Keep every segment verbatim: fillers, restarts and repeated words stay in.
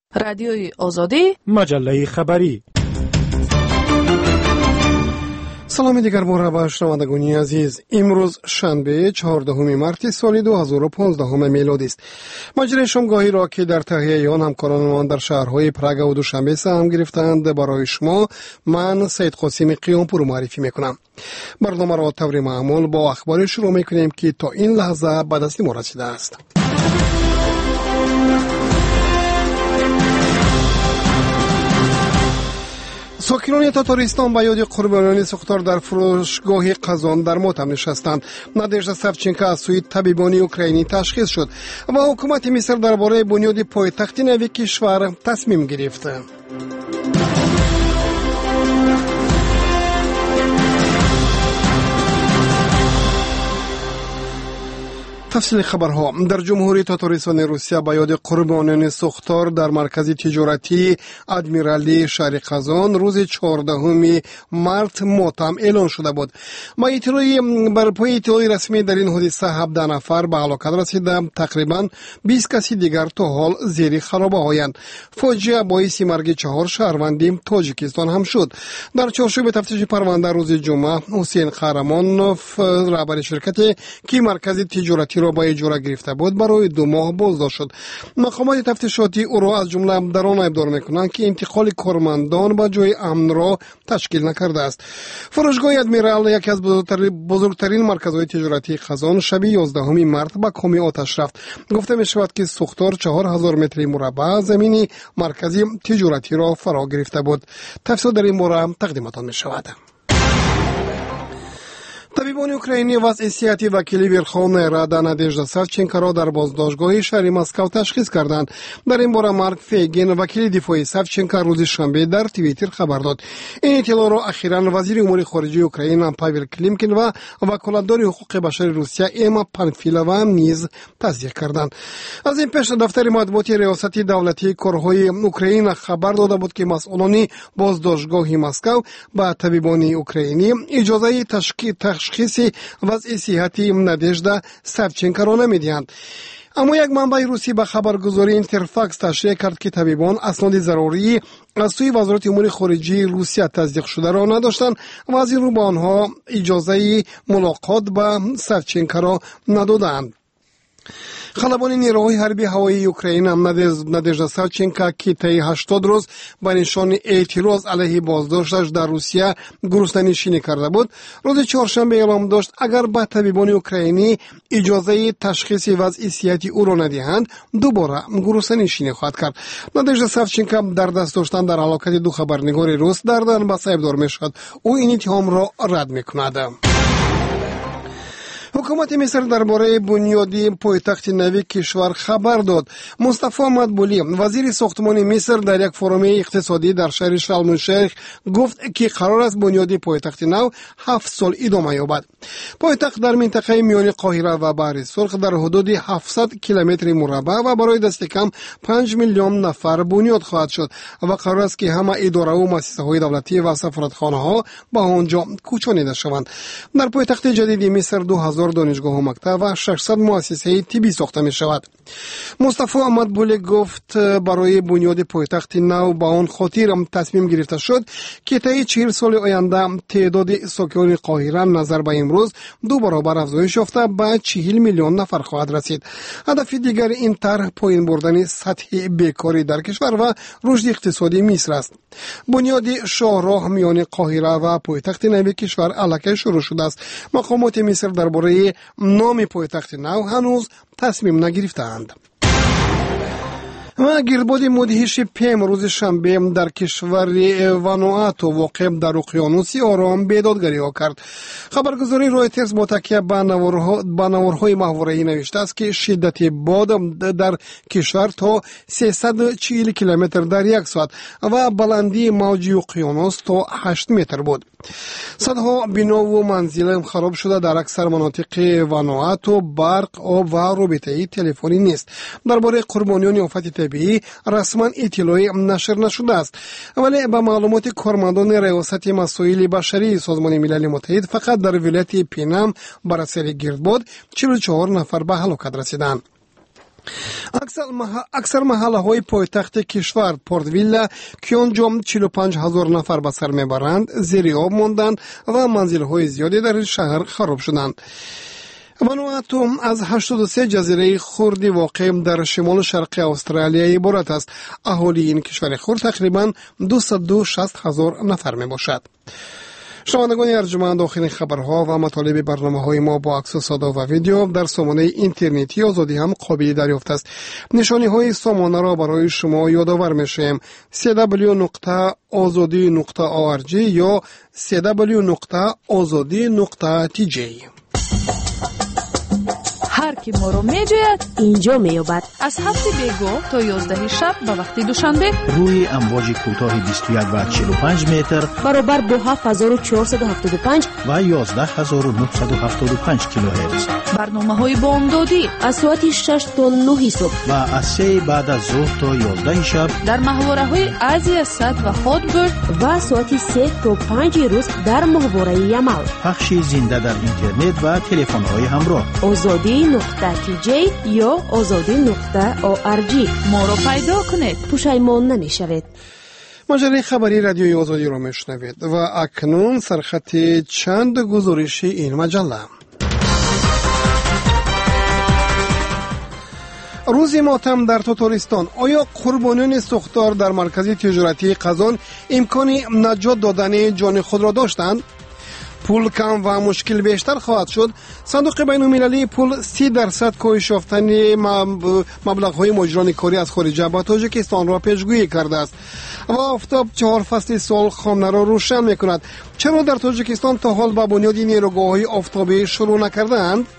رادیوی آزادی، مجله خبری. سلام دیگر بار به شنوندگان عزیز. امروز شنبه چهاردهم مارس سال دو هزار و پانزده میلادی است. مجری شامگاهی را که در تهیه آن همکارانمان در شهرهای پراگ و دوشنبه سهم گرفتند برای شما من سید قاسم قیامپور معرفی میکنم. برنامه را طور معمول با اخبار شروع میکنیم که تا این لحظه به دست ما رسیده است. ساکنان تاتارستان به یاد قربانیان سوختار در فروشگاه قزان در ماتم نشستند. نادژدا ساوچنکو از سوی طبیبان اوکراینی تشخیص شد و حکومت مصر درباره بنیاد پایتخت نوی کشور تصمیم گرفت. تفصیل خبرها. در جمهوری تاتارستان روسیه به یاد قربانیان سوختار در مرکز تجارتی ادمیرالی شهر قزان روز چهاردهم مارس ماتم اعلان شده بود. با اطلاع بر پای اطلاع رسمی در این حادثه هفده نفر به هلاکت رسیده، تقریبا بیست کسی دیگر تا حال زیر خرابه هایند. فاجعه باعث مرگ چهار شهروند تاجیکستان هم شد. در چارچوب تفتیش پرونده روز جمعه حسین قهرمانوف رهبر شرکتی که مرکز تجارتی را با اجاره گرفته بود برای دو ماه بازداشت شد. مقامات تفتیشاتی او را از جمله در آن ابدار میکنند که انتقال کارمندان به جای امن را تشکیل نکرده است. فروشگاه ادمیرال یکی از بزرگترین مرکزهای تجارتی قزان شب یازدهم مارس به کام آتش رفت. گفته می شود که سوختار چهار هزار متر مربع زمین مرکزی تجارتی را فرا گرفته بود. تفصیل در این باره تقدیمتان می شود. طبیبان اوکراینی وضع صحتی وکیل ورخوونای رادا نادژدا ساوچنکو را در بازداشتگاه شهر مسکو تشخیص کردند. در این باره مارک فیگین وکیل دفاعی ساوچنکو روز شنبه در توییتر خبر داد. این اطلاع را اخیراً وزیر امور خارجه اوکراین پاول کلیمکین و وکالتدار حقوق بشر روسیه ایما پانفیلووا نیز تصدیق کردند. از این پیش دفتر مطبوعاتی ریاست دولتی کارهای اوکراین خبر داده بود که مسئولان بازداشتگاه مسکو به طبیبان اوکراینی اجازه تشکیل تشخیص وضع صحتی نادژدا ساوچنکو را نمیدهند. اما یک منبع روسی به خبرگزاری اینترفاکس تشریح کرد که طبیبان اسناد ضروری از سوی وزارت امور خارجه روسیه تصدیق شده را نداشتند و از این رو به آنها اجازه ملاقات با ساوچنکو را ندادند. خلبان نیروهای حربی هوایی اوکراین هم نادژدا ساوچنکو که طی هشتاد روز به نشان اعتراض علیه بازداشتش در روسیه گرسنه‌نشینی کرده بود، روز چهارشنبه اعلام داشت اگر به طبیبان اوکراینی اجازه تشخیص وضع صحتی او را ندهند دوباره گرسنه‌نشینی خواهد کرد. نادژدا ساوچنکو در دست داشتن در هلاکت دو خبرنگار روس در دنباس ابدار می‌شود. او این اتهام را رد می‌کند. حکومت مصر درباره بنیاد پایتخت نوی کشور خبر داد. مصطفی مدبولی وزیر ساختمان مصر در یک فورم اقتصادی در شهر شرم الشیخ گفت که قرار است بنیاد پایتخت نو هفت سال ادامه یابد. پایتخت در منطقه میان قاهره و بحر سرخ در حدود هفتصد کیلومتر مربع و برای دست کم پنج میلیون نفر بنیاد خواهد شد و قرار است که همه اداره و مؤسسه های دولتی و سفارتخانه ها به آنجا کوچانیده شوند. در پایتخت جدید مصر دو هزار دانشگاه و مکتب و ششصد مؤسسه طبی ساخته می شود. مصطفی مدبولی گفت برای بنیاد پایتخت نو با آن خاطر تصمیم گرفته شد که طی چهل سال آینده تعداد ساکنان قاهره نظر به امروز دو برابر افزایش یافته به چهل میلیون نفر خواهد رسید. هدف دیگر این طرح پایین بردن سطح بیکاری در کشور و رشد اقتصادی مصر است. بنیاد شاهراه میان قاهره و پایتخت نو کشور الکی شروع شده است. مقامات مصر درباره نام پایتخت نو هنوز تصمیم نگرفتند. و گردباد مدهش پیم روز شنبه در کشور وانواتو واقع در اقیانوس آرام بیدادگری ها کرد. خبرگزاری رویترز با تکیه به نوارهای محوره‌ای نوشته است که شدت باد در کشور تا سیصد و چهل کیلومتر در یک ساعت و بلندی موج اقیانوس تا هشت متر بود. صدها بنا و منزل خراب شده. در اکثر مناطق وانواتو برق، آب و رابطه تلفنی نیست. درباره قربانیان آفت طبیعی رسما اطلاعی نشر نشده است، ولی با معلومات کارمندان ریاست مسائل بشری سازمان ملل متحد فقط در ولایت پینام بر اثر گردباد چهل و چهار نفر به هلاکت رسیدند. اکثر محله های پایتخت کشور پورت ویلا که آنجا چهل و پنج هزار نفر به سر میبرند زیر آب ماندند و منزل های زیادی در شهر خراب شدند. وانواتو از هشتاد و سه جزیره خردی واقع در شمال شرق استرالیا عبارت است. اهالی این کشور خرد تقریبا دویست و شصت هزار نفر می باشد. شنوندگان ارجمند، آخرین خبرها و مطالب برنامه‌های ما با عکس و صدا و ویدیو در سامانه اینترنتی آزادی هم قابل دریافت است. نشانی‌های سامانه را برای شما یادآور می‌شیم: سی دبلیو نقطه آزادی نقطه او ار جی یا سی دبلیو نقطه آزادی نقطه تی جی. هر کی ما رو میجوید اینجا میابد. از هفت بیگو تا یازده شب به وقت دوشنبه روی امواج کوتاه بیست و یک و چهل و پنج متر برابر با هفت هزار و چهارصد و هفتاد و پنج و یازده هزار و نهصد و هفتاد و پنج کیلوهرتز. برنامه های بامدادی از ساعت شش تا نه صبح و از سه بعد از ظهر تا یازده شب در ماهواره های آزیا صد و هادبرد و ساعت سه تا پنج روز در ماهواره یمال. پخش زنده در اینترنت و تلفن های همراه. آزادی نقطه تی جی یا آزادی نقطه او ار جی. ما رو پیدا کنید، پشیمان نمیشوید. مجله خبری رادیوی آزادی را میشنوید و اکنون سرخط چند گزارش این مجله. روز ماتم در تاتارستان. آیا قربانیان سوختار در مرکز تجارتی قزان امکان نجات دادن جان خود را داشتند؟ پول کم و مشکل بیشتر خواهد شد. صندوق بین المللی پول سی درصد کاهش یافتن مبلغ‌های مجران کاری از خارج به تاجیکستان را پیشگویی کرده است و آفتاب چهار فصل سال خانه را روشن می‌کند. چرا در تاجیکستان تا حال به بنیاد نیروگاه‌های آفتابی شروع نکردند؟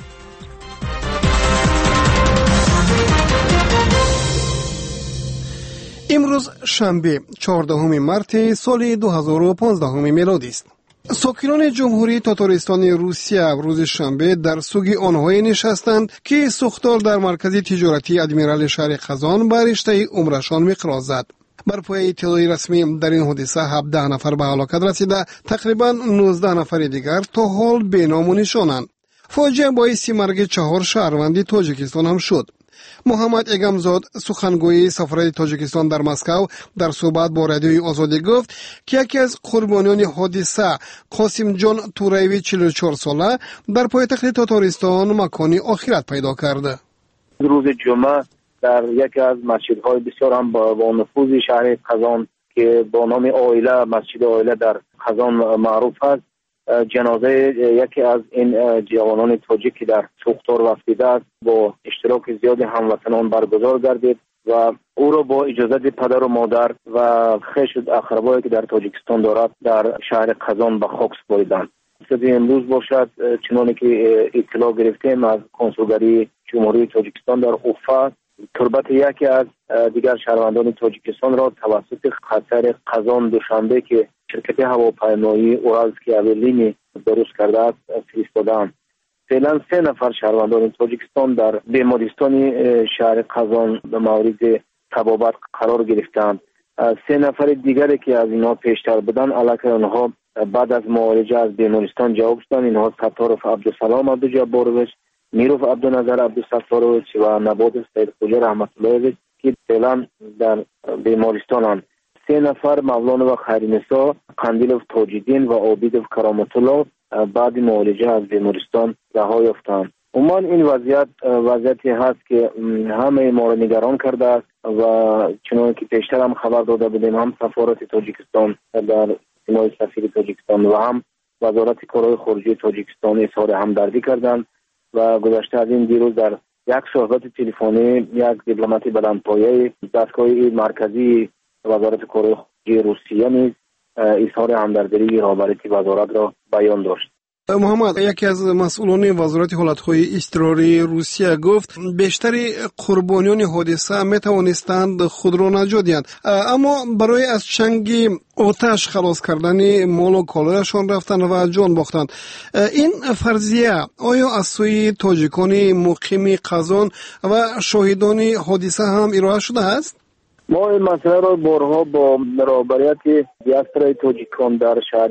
امروز شنبه چهاردهم مارس سال دو هزار و پانزده میلادی است. ساکنان جمهوری تاتارستان روسیه روز شنبه در سوگ آنهایی نشستند که سوختار در مرکز تجارتی ادمیرال شهر قزان به رشته عمرشان مقراض زد. بر پایه اطلاع رسمی در این حادثه هفده نفر به هلاکت رسیده، تقریبا نوزده نفر دیگر تا حال بی نام و نشانند. فاجعه باعث مرگ چهار شهروند تاجیکستان هم شد. محمد اگمزاد سخنگوی سفارت تاجیکستان در مسکو در صحبت با رادیوی آزادی گفت که یکی از قربانیان حادثه قاسم جان توریوی چهل و چهار ساله در پایتخت تاتارستان مکانی آخرت پیدا کرده. روز جمعه در یکی از مسجدهای بسیار هم با نفوذ شهر قزان که با نام عائله، مسجد عائله در قزان معروف است، جنازه یکی از این جوانان تاجیک که در سوختار وفیده است با اشتراک زیاد هموطنان برگزار گردید و او را با اجازه پدر و مادر و خویش و اقربایی که در تاجیکستان دارد در شهر قزان به خاک سپردند. امروز باشد چنانه که اطلاع گرفتیم از کنسولگری جمهوری تاجیکستان در اوفا، تربت یکی از دیگر شهروندان تاجیکستان را توسط خطر قزان دوشنبه که شرکت هواپیمایی اورالسکی اویالینی درست کرده است فرستادند. فعلا سه نفر شهروندان تاجیکستان در بیمارستان شهر قزان به مورد طبابت قرار گرفتند. سه نفر دیگری که از اینها پیشتر بودند علاکه آنها بعد از معالجه از بیمارستان جواب شدند. اینها ستارف عبدالسلام عبدالجبارویچ، میروف عبدالنظر عبدالستارویچ و نبات سید خوجا رحمت الله که فعلا در بیمارستانند. سه نفر مولانا و خیرنسا قندیلوف تاج‌الدین و عابدوف کرامت الله بعد معالجه از بیمارستان رها یافتند. عموما این وضعیت وضعیتی هست که همه ما را نگران کرده است و چنانکه که پیشتر هم خبر داده بودیم، هم سفارت تاجیکستان در سیمای سفیر تاجیکستان و هم وزارت کارهای خارجه تاجیکستان اظهار همدردی کردند و گذشته از این دیروز در یک صحبت تلفنی یک دیپلمات بلندپایه دستگاه مرکزی وزارت کارهای خارجه روسیه نیز اظهار همدردی رهبری وزارت را بیان داشت. محمد، یکی از مسئولان وزارت حالتهای اضطراری روسیه گفت بیشتر قربانیان حادثه می توانستند خود را نجات دهند، اما برای از چنگ آتش خلاص کردن مال و کالایشان رفتند و جان باختند. این فرضیه آیا از سوی تاجیکان مقیم قزان و شاهدان حادثه هم ارائه شده است؟ ما این مسئله را بارها با رهبریت دیاسپورای تاجیکان در شهر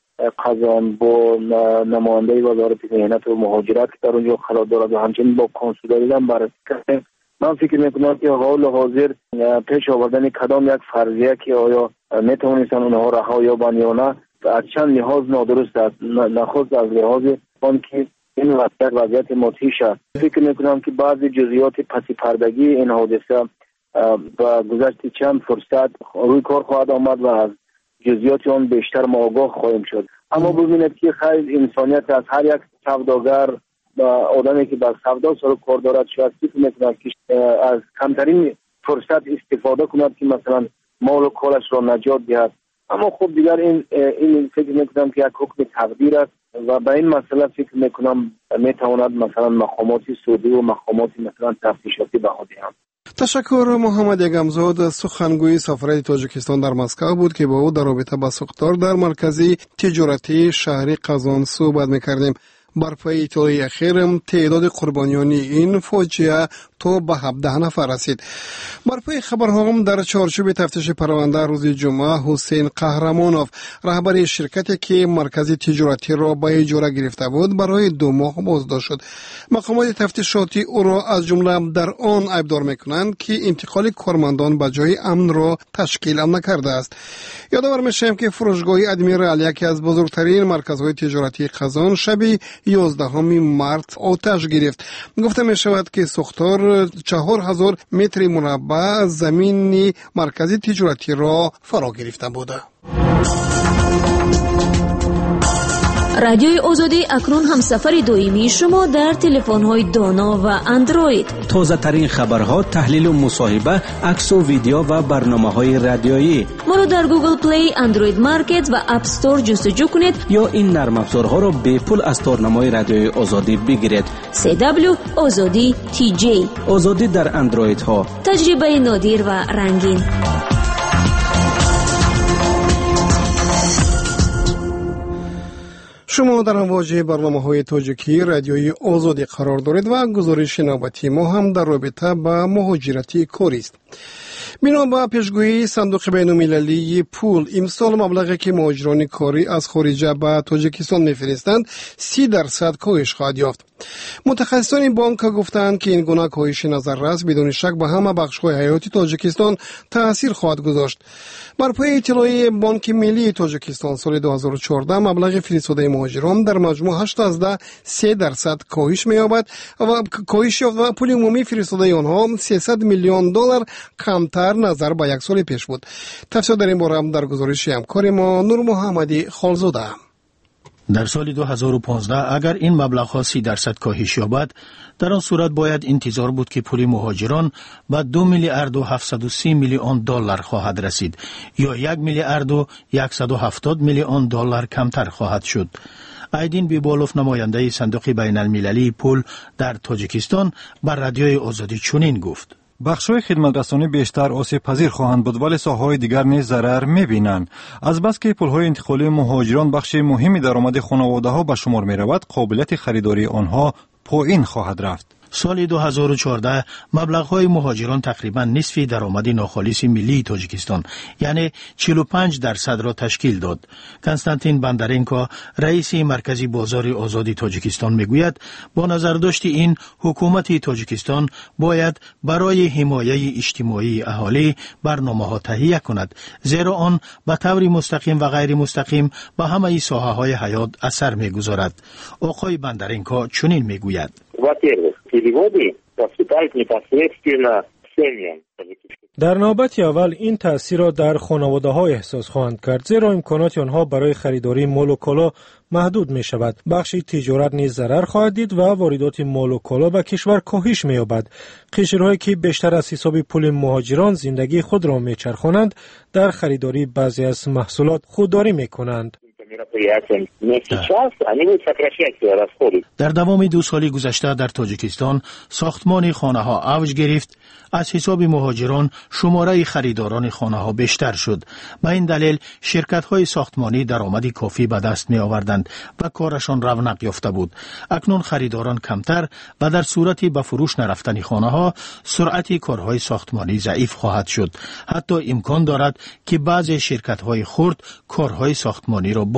قزان با نماینده وزارت مهنت و مهاجرت که در اونجا قرار دارد و همچنین با کنسولگری هم بررسی کردیم. من فکر میکنم که حال حاضر پیش آوردن کدام یک فرضیه که آیا میتونستن اونها رها یابن یا نه از چند لحاظ نادرست است. نخست از لحاظ آن که این وضعیت وضعیت مدهش است. فکر میکنم که بعضی جزئیات پس پردگی این حادثه و گذشت چند فرصت روی کار خواهد آمد و از جزئیات آن بیشتر ما آگاه خواهیم شد. اما ببینید که خیلی انسانیت از هر یک سوداگر و آدمی که با سودا سر کار دارد شاید فکر میکند که از کمترین فرصت استفاده کند که مثلا مال و کالش را نجات دهد. اما خب دیگر این این فکر میکنم که یک حکم تقدیر است و به این مسئله فکر میکنم میتواند مثلا مقامات سعودی و مقامات مثلا تفتیشاتی بها دهند. تشکر. محمد یگمزاد سخنگوی سفارت تاجیکستان در مسکو بود که با او در رابطه با ساختار در مرکزی تجارتی شهری قزان صحبت میکردیم. بر پای اطلاع اخیرم تعداد قربانیان این فاجعه تا به هفده نفر رسید. بر پای خبرها هم در چارچوب تفتیش پرونده روز جمعه حسین قهرمانوف رهبر شرکتی که مرکز تجارتی را به اجاره گرفته بود برای دو ماه بازداشت شد. مقامات تفتیشاتی او را از جمله در آن عیبدار میکنند که انتقال کارمندان به جای امن را تشکیل نکرده است. یادآور میشیم که فروشگاه ادمیرال یکی از بزرگترین مرکزهای تجارتی قزان شب یازدهم مارس آتش گرفت. گفته می شود که ساختار چهار هزار متر مربع زمین مرکزی تجارتی را فرا گرفته بوده. رادیوی آزادی اکنون هم سفر دویمی شما در تلفن‌های دانا و اندروید. تازه ترین خبرها، تحلیل و مصاحبه، عکس و ویدیو و برنامه‌های رادیویی. ما رو در گوگل پلی، اندروید مارکت و اپ استور جستجو کنید یا این نرم افزارها را به پول از تارنمای رادیوی آزادی بگیرید. سی دبلیو آزادی تی جی. آزادی در اندروید ها. تجربه نادر و رنگین. شما در امواج برنامه‌های تاجیکی رادیوی آزادی قرار دارید و گزارش نوبتی ما هم در رابطه با مهاجرت کاری است. بنا به پیشگویی صندوق بین‌المللی پول امسال مبلغی که مهاجران کاری از خارج به تاجیکستان می‌فرستند سی درصد کاهش خواهد یافت. متخصصان بانک گفتند که این گونه کاهش نظررس بدون شک به همه بخش‌های حیاتی تاجیکستان تأثیر خواهد گذاشت. بر پای اطلاع بانک ملی تاجیکستان سال دو هزار و چهارده مبلغ فرستاده مهاجران در مجموع هشت از سه درصد کاهش می‌یابد و کاهش یافت و پول عمومی فرستاده آنها سیصد میلیون دلار کمتر نظر به یک سال پیش بود. تفصیل در این باره هم در گزارش همکار ما نور محمدی خالزاده. در سال دو هزار و پانزده اگر این مبلغ‌ها سی درصد کاهش یابد، در آن صورت باید انتظار بود که پول مهاجران به دو میلیارد و هفتصد و سی میلیون دلار خواهد رسید یا یک میلیارد و صد و هفتاد میلیون دلار کمتر خواهد شد. ایدین بیبالوف نماینده صندوق بین المللی پول در تاجیکستان بر رادیوی آزادی چنین گفت: بخش‌های خدمترسانی بیشتر آسیب پذیر خواهند بود ولی ساحه‌های دیگر نیز ضرر می‌بینند. از بس که پول‌های انتقالی مهاجران بخش مهمی درآمد خانواده‌ها به شمار می‌رود، قابلیت خریداری آنها پایین خواهد رفت. سال دو هزار و چهارده مبلغ‌های مهاجران تقریباً نصف درآمد ناخالص ملی تاجیکستان یعنی چهل و پنج درصد را تشکیل داد. کنستانتین بندرینکو رئیس مرکزی بازار آزادی تاجیکستان میگوید با نظر داشت این حکومت تاجیکستان باید برای حمایت اجتماعی اهالی برنامه‌ها تهیه کند، زیرا آن به طور مستقیم و غیر مستقیم به همه ساحه‌های حیات اثر می‌گذارد. آقای بندرینکو چنین میگوید: در نوبت اول این تأثیر را در خانواده ها احساس خواهند کرد، زیرا امکانات آنها برای خریداری مال و کالا محدود می شود. بخش تجارت نیز ضرر خواهد دید و واردات مال و کالا به کشور کاهش می یابد. قشرهایی که بیشتر از حساب پول مهاجران زندگی خود را می چرخانند در خریداری بعضی از محصولات خودداری می کنند. در دوام دو سالی گذشته در تاجیکستان ساختمان خانه ها اوج گرفت. از حساب مهاجران شماره خریداران خانه ها بیشتر شد. به این دلیل شرکت های ساختمانی درآمدی کافی به دست می آوردند و کارشان رونق یافته بود. اکنون خریداران کمتر و در صورتی به فروش نرفتن خانه ها سرعت کارهای ساختمانی ضعیف خواهد شد. حتی امکان دارد که بعضی شرکت های خرد کارهای ساختمانی را باز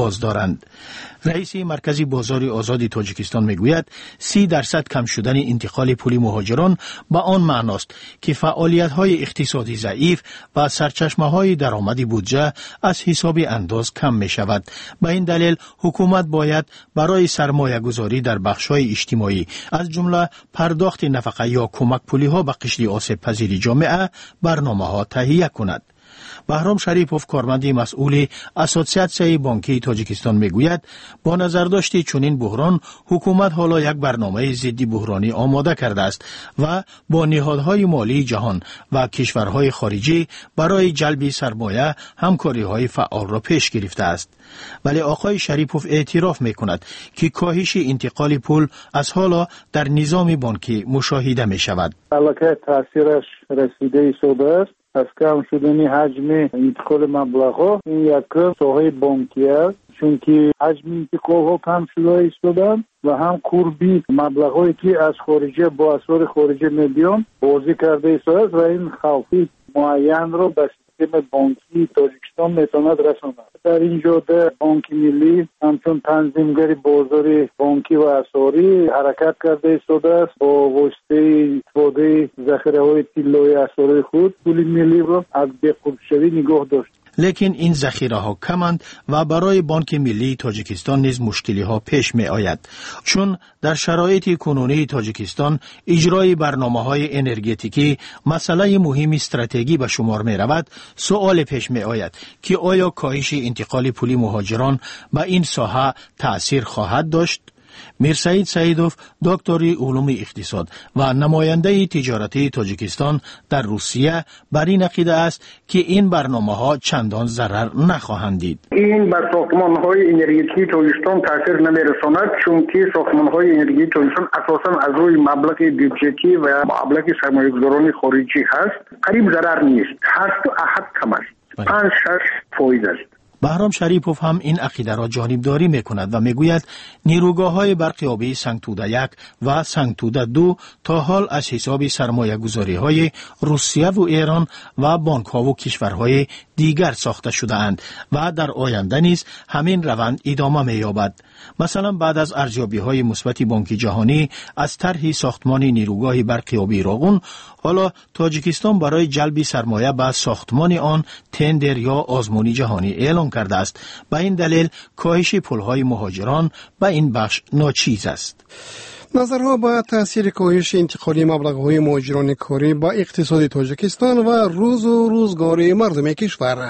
باز دارند. رئیس مرکز بازار آزاد تاجیکستان میگوید سی درصد کم شدن انتقال پول مهاجران با آن معناست که فعالیت‌های اقتصادی ضعیف و سرچشمه‌های درآمد بودجه از حساب انداز کم می‌شود. به این دلیل حکومت باید برای سرمایه‌گذاری در بخش‌های اجتماعی از جمله پرداخت نفقه یا کمک پولی‌ها به قشر آسیب پذیر جامعه برنامه‌ها تهیه کند. بهرام شریپوف کارمند مسئول اسوسیاسیون بانکی تاجیکستان میگوید با نظرداشت چنین بحران حکومت حالا یک برنامه ضد بحرانی آماده کرده است و با نهادهای مالی جهان و کشورهای خارجی برای جلب سرمایه همکاری‌های فعال را پیش گرفته است. ولی آقای شریپوف اعتراف میکند که کاهش انتقال پول از حالا در نظام بانکی مشاهده می شود. علاقه تاثیرش رسیده شده است. از کم شدن حجم انتقال مبلغ‌ها این یک ساحه بانکی است، چون که حجم انتقال‌ها کم شده ایستادن و هم قربی مبلغ‌هایی که از خارجه با اسرار خارجه میلیون بازی کرده ایستاد و این خوفی معین را به سیستم بانکی تاجیکستان میتواند رساند. در این جهت بانک ملی همچون تنظیمگر بازار بانکی و اسعاری حرکت کرده ایستاده است با واسطه استفاده ذخیره‌های طلایی اسعاری خود پول ملی را از بی‌قرب‌شوی نگاه داشت. لیکن این ذخیره ها کمند و برای بانک ملی تاجیکستان نیز مشکلی ها پیش می آید، چون در شرایط کنونی تاجیکستان اجرای برنامه های انرژتیکی مسئله مهم استراتژی به شمار می رود. سوال پیش می آید که آیا کاهش انتقال پول مهاجران به این ساحه تأثیر خواهد داشت؟ میرسعید سعیدوف دکتری علوم اقتصاد و نماینده تجارتی تاجیکستان در روسیه بر این عقیده است که این برنامه‌ها چندان ضرر نخواهند دید. این بر ساختمان‌های انرژتیکی تاجیکستان تاثیر نمی‌رساند، چون که ساختمان‌های انرژتیکی تاجیکستان اساساً از روی مبلغ بودجه‌ای و مبلغ سرمایه‌گذاران خارجی هست. قریب ضرر نیست، هست و احد کم است، پنج شش فایده است. بهرام شریپوف هم این عقیده را جانبداری میکند و میگوید نیروگاه‌های برقیابی سنگتوده یک و سنگتوده دو تا حال از حساب سرمایه گذاری های روسیه و ایران و بانک ها و کشورهای دیگر ساخته شده اند و در آینده نیز همین روند ادامه می‌یابد. مثلا بعد از ارزیابی های مثبت بانک جهانی از طرح ساختمان نیروگاه برقیابی راغون، حالا تاجیکستان برای جلب سرمایه به ساختمان آن تندر یا آزمون جهانی اعلام کرده است. به این دلیل کاهش پولهای مهاجران به این بخش ناچیز است. نظرها با تاثیر کاهش انتقالی مبلغ‌های مهاجران کاری با اقتصاد تاجیکستان و روز و روزگار مردم کشور.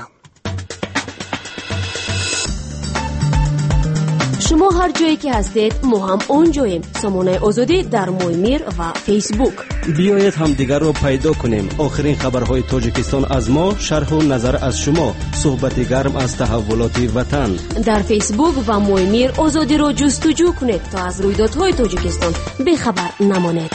شما هر جایی که هستید ما هم اون جاییم. سامانه آزادی در مویمیر و فیسبوک. بیایید هم دیگر رو پیدا کنیم. آخرین خبرهای تاجیکستان از ما، شرح و نظر از شما، صحبت گرم از تحولات وطن. در فیسبوک و مویمیر آزادی رو جستجو کنید تا از رویدادهای تاجیکستان بخبر نمانید.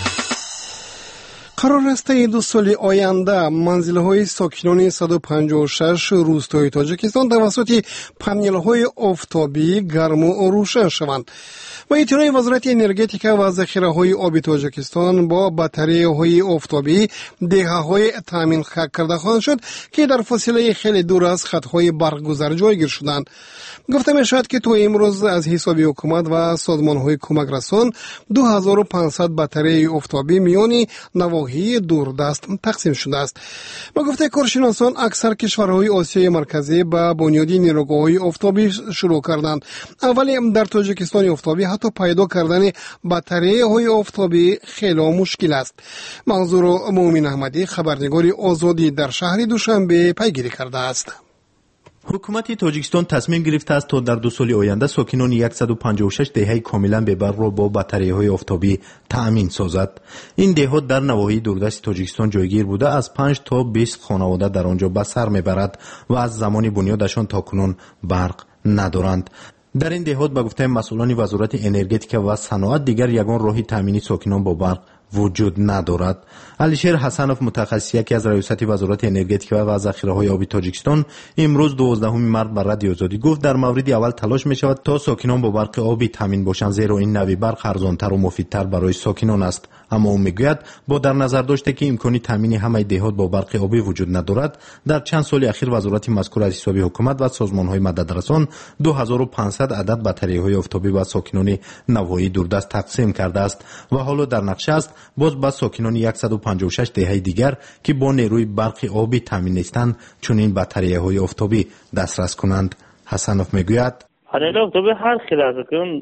قرار است دو سال آینده منزل‌های ساکنان صد و پنجاه و شش روستای تاجیکستان توسط پنل‌های آفتابی گرم و روشن شوند. و اطلاع وزارت انرژتیک و ذخیره‌های آبی تاجیکستان با باتری‌های آفتابی دهه‌های تامین کرده خواهند شد که در فاصله خیلی دور از خط‌های برق‌گزار جایگیر شدند. گفته می‌شود که تا امروز از حساب حکومت و سازمان‌های کمک رسان دو هزار و پانصد باتری آفتابی میان نواحی دوردست تقسیم شده است. با گفته کارشناسان اکثر کشورهای آسیای مرکزی با بنیاد نیروگاه‌های آفتابی شروع کردند. اولی در تاجیکستان آفتابی حتی پیدا کردن باتری‌های آفتابی خیلی مشکل است. منظور مومن احمدی خبرنگار آزادی در شهر دوشنبه پیگیری کرده است. حکومت تاجیکستان تصمیم گرفته است تا در دو سال آینده ساکنان صد و پنجاه و شش دهه کاملا به برق را با باتری‌های آفتابی تأمین سازد. این دهات در نواحی دوردست تاجیکستان جایگیر بوده، از پنج تا بیست خانواده در آنجا به سر میبرد و از زمان بنیادشان تا کنون برق ندارند. در این دهات به گفته مسئولان وزارت انرژتیک و صنعت دیگر یگان راهی تامین ساکنان با برق وجود ندارد. علیشیر حسنوف متخصص یکی از ریاست وزارت انرژتیک و ذخیره‌های آبی تاجیکستان امروز دوازدهم مارس بر رادیو آزادی گفت در مورد اول تلاش می شود تا ساکنان با برق آبی تامین باشند، زیرا این نوع برق ارزان‌تر و مفیدتر برای ساکنان است. اما او میگوید با در نظر داشته که امکانی تامین همه دهات با برق آبی وجود ندارد، در چند سال اخیر وزارت مذکور از حساب حکومت و سازمان‌های مددرسان دو هزار و پانصد عدد باتری‌های آفتابی به ساکنان نواحی دوردست تقسیم کرده است و حالا در نقشه است باز به ساکنان صد و پنجاه و شش دهه دیگر که با نیروی برق آبی تامین نیستند چنین باتری‌های آفتابی دسترس کنند. حسنوف میگوید پنل آفتابی هر خلاص کن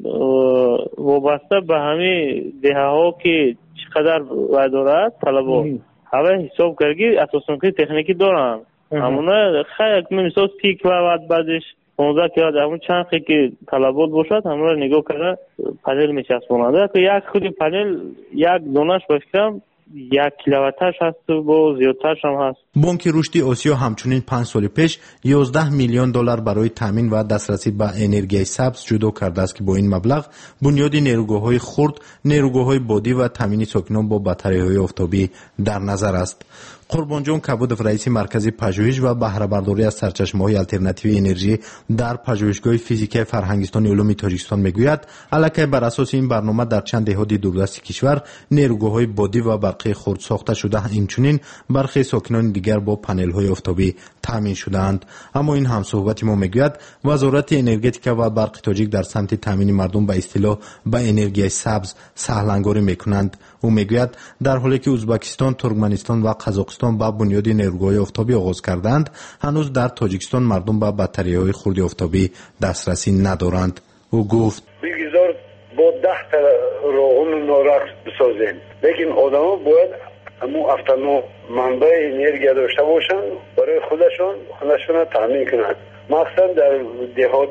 وابسته به همه دهه ها که چقدر وای دارد طلبا همه حساب کردگی اساساً تکنیکی دارن همونه خیلی مثلا سی کیلووات بعدش پانزده کیلووات همون چند خیلی که طلبات باشد همون رو نگاه کرده پنل میچسبونند که یک خودی پنل یک دونش باشم یک کیلوواتش هست و زیادترش هم هست. بانک رشد آسیا همچنین پنج سال پیش یازده میلیون دلار برای تامین و دسترسی به انرژی سبز جدا کرده است که با این مبلغ بنیاد نیروگاه‌های خرد، نیروگاه‌های بادی و تامین ساکنان با باتری‌های آفتابی در نظر است. قربانجان کبودов رئیس مرکز پژوهش و بهره برداری از سرچشمه‌های آلترناتیو انرژی در پژوهشگاه فیزیک فرهنگستان علوم تاجیکستان میگوید علاوه بر اساس این برنامه در چند دهات دوردست کشور نیروگاه‌های بادی و برقی خرد ساخته شده، همچنین برخی ساکنان دیگر با پنل‌های آفتابی تامین شدند. اما این همصحبت ما میگوید وزارت انرژتیک و برق تاجیک در سمت تامین مردم به اصطلاح به انرژی سبز سهلانگاری میکنند. او میگوید در حالی که ازبکستان، ترکمنستان و قزاقستان با بنیاد نیروگاه آفتابی آغاز کردند، هنوز در تاجیکستان مردم به باتری‌های خرد آفتابی دسترسی ندارند. او گفت بگذار با ده تا راهن نارقص بسازیم، لیکن آدم‌ها باید همون افتا منبع انرژی داشته باشند برای خودشون خودشون را تامین کنند. مخصوصا در دهات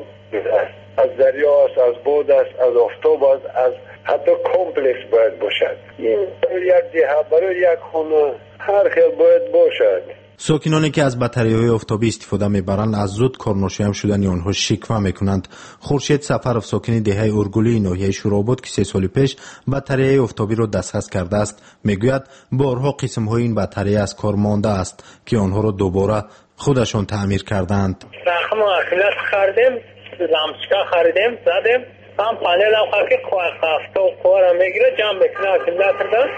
از دریا است، از باد است، از آفتاب است، از حتی کمپلکس باید باشد. این برای یک دهه، برای یک خانه هر خیل باید باشد. ساکنانی که از باتری‌های آفتابی استفاده می‌برند از زود کارناشیان شدن آنها شکوه می‌کنند. خورشید سفرов ساکن دهه اورگولی ناحیه شوراباد که سه سال پیش باتری‌های آفتابی را دسترس کرده است میگوید بارها قسم‌های این باتری از کار مانده است که آنها را دوباره خودشان تعمیر کردند. رقم اخلاص خریدیم، لامپشکا خریدیم، زدیم. هم پنل هم خواهد که خواه خفته و خواه را میگیره جمع بکنه اکیلات کردن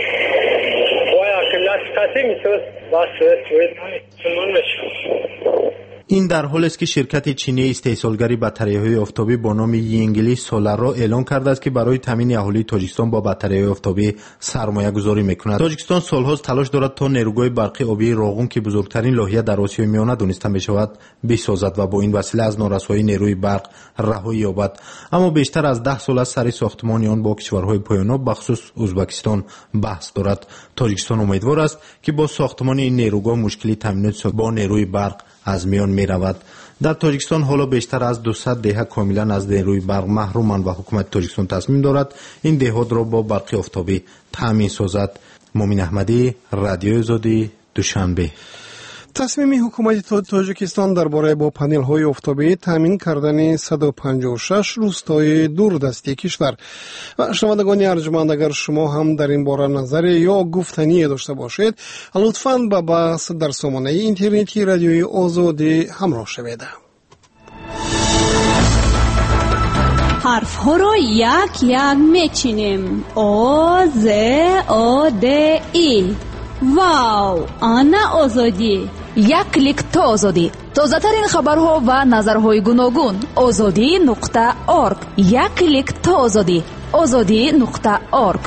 خواه اکیلات کسی میتوز باید سوید سنون میشه. این در حال است که شرکت چینی استحصالگری باتری‌های آفتابی با نام یینگلی سولارا اعلام کرده است که برای تامین اهالی تاجیکستان با باتری‌های آفتابی سرمایه گذاری میکند. تاجیکستان سالهاست تلاش دارد تا نیروگاه برقی آبی راغون که بزرگترین لاحیه در آسیای میانه دانسته میشود بسازد و با این وسیله از نارسایی نیروی برق رهایی یابد. اما بیشتر از ده سال است سر ساختمان آن با کشورهای پایان‌یاب بخصوص ازبکستان بحث دارد. تاجیکستان امیدوار است که با ساختمان این نیروگاه مشکلی تامینات با نیروی برق از میان می رود. در تاجیکستان حالا بیشتر از دویست دهه کاملا از نیروی برق محرومند و حکومت تاجیکستان تصمیم دارد این دهات را با برق آفتابی تامین سازد. مومن احمدی، رادیو آزادی، دوشنبه. تصمیم حکومت تاجیکستان درباره با پنل های آفتابی تامین کردن صد و پنجاه و شش روستای دوردستی کشور. و شنوندگان ارجمند اگر شما هم در این باره نظر یا گفتنی داشته باشید لطفاً با بحث در سامانه اینترنتی رادیوی آزادی همراه شوید. حرف ها را یک یک میچینیم. آ ز آ د ای. واو، آنا آزادی. یک کلیک تا آزادی. تازه ترین خبرها و نظرهای گوناگون. آزادی نقطه اورگ. یک کلیک تا آزادی. آزادی نقطه اورگ.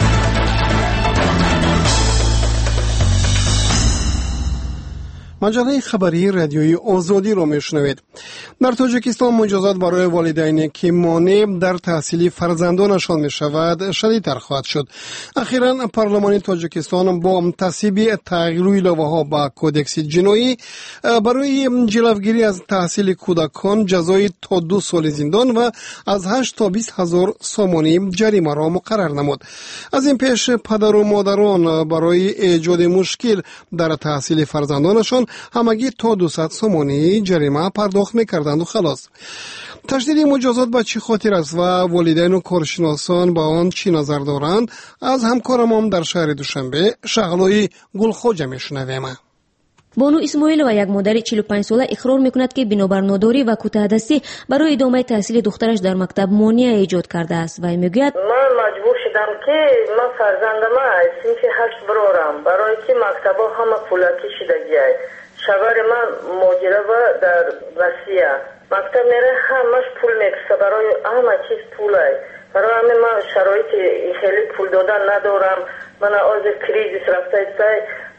مجله خبری رادیوی آزادی را میشنوید. در تاجیکستان مجازات برای والدینی که مانع در تحصیل فرزندانشان می شود شدیدتر خواهد شد. اخیراً پارلمان تاجیکستان با تصویب تغییر الائه ها با کودکس جنایی برای جلوگیری از تحصیل کودکان جزای تا دو سال زندان و از هشت تا بیست هزار سامانی جریمه را مقرر نمود. از این پیش پدر و مادران برای ایجاد مشکل در تحصیل فرزندانشان همگی تا دویست سامانی جریمه پرداخت می‌کردند و خلاص. تشدید مجازات به چه خاطر است و والدین و کارشناسان با آن چی نظر دارند؟ از همکارم در شهر دوشنبه شغلای گلخوجه میشنویم. بانو اسماعیل و یک مادر چهل و پنج ساله اقرار میکند که بنابر ناداری و کوتاه‌دستی برای ادامه تحصیل دخترش در مکتب مانع ایجاد کرده است و میگوید من مجبور شدم گفتم که من فرزندم هستیم که هشت برارم برای که مکتبا همه پولکی شدگی های شبر من ماجره و در روسیه مکتب میره همش پول میکسه برای همه چیز پول های برای همه من شرایط خیلی پول دادن ندارم من از کریزیس رفته ایستای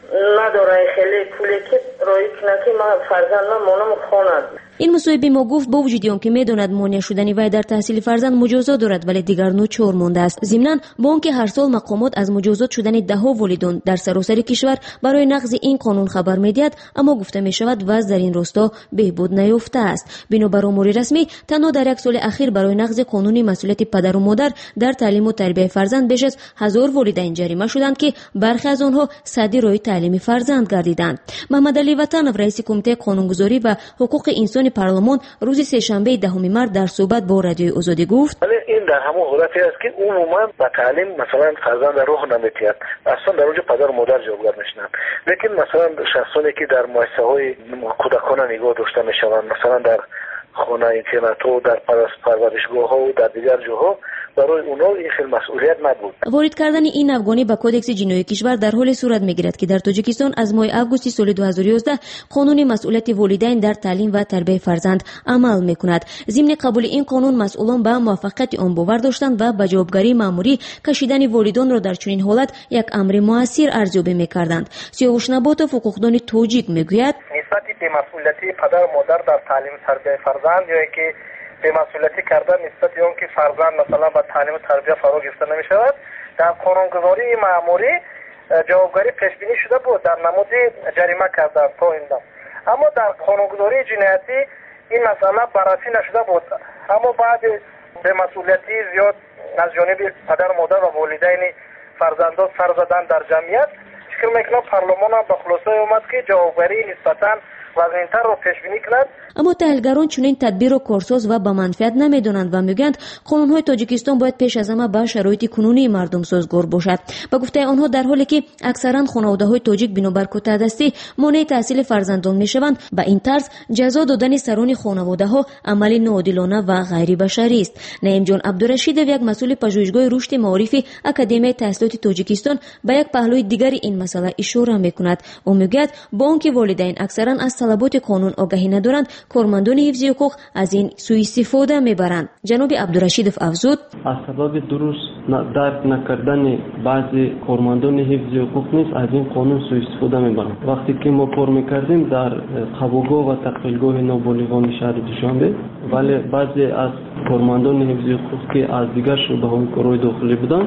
نداره خیلی پولی که رایی کنه که من فرزندم مانم خواند. این مصاحبه ما گفت با وجودی آنکه میداند مانع شدن وی در تحصیل فرزند مجازات دارد ولی دیگر نوع چور مانده است. ضمناً با آنکه هر سال مقامات از مجازات شدن ده ها والدین در سراسر کشور برای نقض این قانون خبر میدهد اما گفته می شود وضع در این راستا بهبود نیافته است. بنابر امور رسمی تنها در یک سال اخیر برای نقض قانون مسئولیت پدر و مادر در تعلیم و تربیت فرزند بیش از هزار والدین جریمه شدند که برخی از آنها سدی روی تعلیم فرزند گردیدند. محمد علی وطنов رئیس کمیته قانونگذاری و حقوق انسان پارلمان روز سه‌شنبه دهم مارس در صحبت با رادیوی آزادی گفت ولی این در همون حالتی است که عموما با تعلیم مثلا فرزند روح نمیتیاد اصلا در اونجا پدر و مادر جوابگر میشنن لیکن مثلا شخصانی که در مؤسسه های کودکانه نگاه داشته میشوند مثلا در خانه اینترنت و در پرورشگاه ها و در دیگر جاها برای اونا این خیلی مسئولیت نبود. وارد کردن این افغانی به کودکس جنایی کشور در حال صورت میگیرد که در تاجیکستان از ماه آگوست سال دو هزار و یازده قانون مسئولیت والدین در تعلیم و تربیت فرزند عمل میکند. ضمن قبول این قانون مسئولان به موافقت آن باور داشتند و به جوابگری مأموری کشیدن والدین را در چنین حالت یک امر موثر ارزیابی میکردند. سیاوش نباتوف حقوقدان تاجیک میگوید نسبت به مسئولیت پدر و مادر در تعلیم و تربیت فرزند یا که به مسئولیتی کردن نسبت به اون که فرزند مثلا با تعلیم و تربیت فرا گرفته نمی شود در قانونگذاری معمولی جوابگری پیش بینی شده بود در نمود جریمه کردن تا این دم اما در قانونگذاری جنایتی این مسئله بررسی نشده بود اما بعد به مسئولیتی زیاد از جانب پدر و مادر و والدین فرزندان سر زدن در جمعیت فکر میکنم پارلمان به خلاصه اومد که جوابگری نسبتاً وزن‌تر رو پیش بینی کند. اما تحلیلگران چنین تدبیر رو کارساز و با منفعت نمیدونند و میگویند قانون‌های تاجیکستان باید پیش از همه با شرایط کنونی مردم سازگار باشد. با گفته آنها در حالی که اکثرا خانواده‌های تاجیک بنابر کوتاه‌دستی مانع تحصیل فرزندان میشوند با این طرز جزا دادن سران خانواده‌ها عمل ناعادلانه و غیر بشری است. نعیم جان عبدالرشیدov یک مسئول پژوهشگاه رشد معارفی اکادمی تحصیلات تاجیکستان به یک پهلوی دیگری این مسئله اشاره میکند. او میگوید با آنکه والدین اکثرا از طلبات قانون آگاهی ندارند کارمندان حفظ حقوق از این سوء استفاده میبرند. جناب عبدالرشیدov افزود از سبب درست درک نکردن بعضی کارمندان حفظ حقوق نیز از این قانون سوء استفاده میبرند. وقتی که ما کار میکردیم در قبوگاه و تقبیلگاه نابالغان شهر دوشنبه ولی بعضی از کارمندان حفظ حقوق که از دیگر شعبه‌های کارهای داخلی بودند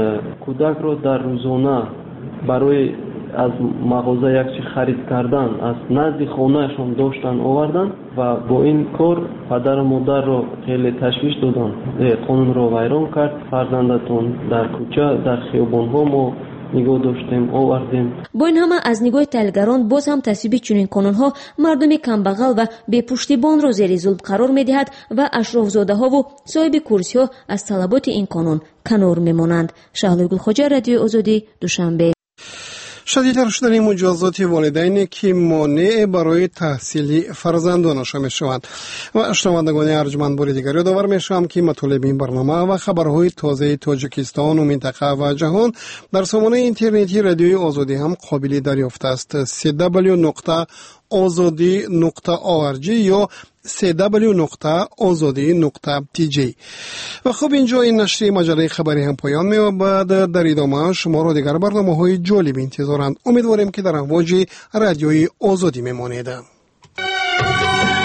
کودک را در روزانه برای از مغازه یک چیز خرید کردن از نزد خانهشون داشتن آوردن و با این کار پدر و مادر را خیلی تشویش دادن قانون را ویران کرد فرزندتون در کوچه در خیابان ها ما نگاه داشتیم آوردیم. با این همه از نگاه تحلیلگران باز هم تصویب چنین قانون‌ها مردم کمبغل و بی پشتیبان را زیر ظلم قرار می‌دهد و اشراف‌زاده ها و صاحب کرسی‌ها از طلبات این قانون کنار می‌مانند. شهلا گلخواجه، رادیو آزادی، دوشنبه. شدیدتر شدن مجازات والدین که مانع برای تحصیل فرزندانشان میشوند. و شنوندگان ارجمند بار دیگر یادآور میشم که مطالب این برنامه و خبرهای تازه تاجیکستان و منطقه و جهان در سامانه اینترنتی رادیوی آزادی هم قابل دریافت است. سی دبلیو نقطه آزادی نقطه او ار جی یا سی دبلیو نقطه آزادی نقطه تی جی. و خب اینجا این نشریه مجله خبری هم پایان می و بعد در ادامه شما را دیگر برنامه های جالب انتظارند. امیدواریم که در امواج رادیوی آزادی میمانید.